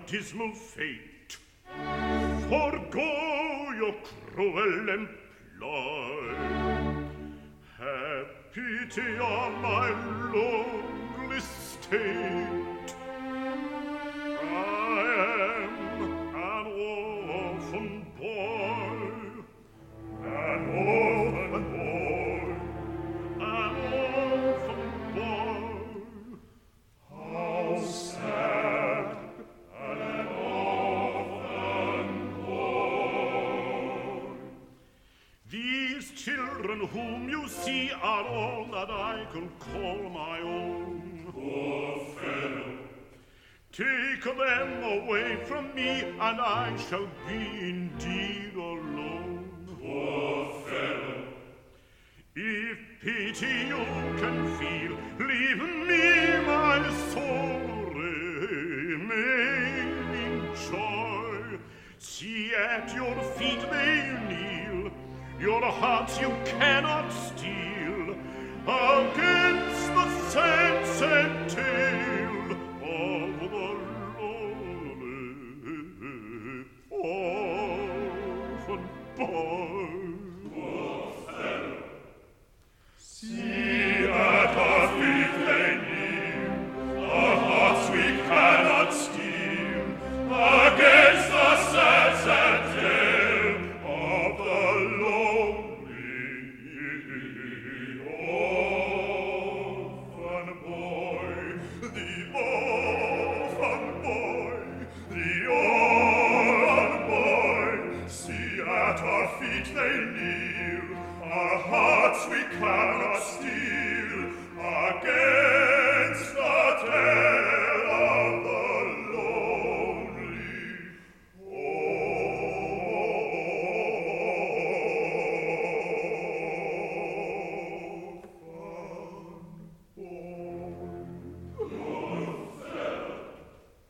dismal fate. Forgo your cruel employ. Have pity on my lonely state. I am an orphan boy, an orphan boy, an orphan boy. How sad an orphan boy. These children whom you see are all that I can call my own. Poor fellow. Take them away from me, and I shall be indeed alone. Poor fellow. If pity you can feel, leave me my soul remaining joy. See, at your feet they kneel, your hearts you cannot steal, against the sunset tale of the lonely orphan boy. Poor fellow. See, at our feet they kneel, our hearts we cannot steal, against the sad, sad tale of the lonely orphan boy. The orphan boy, the orphan boy. See, at our feet they kneel, our hearts we cannot steal,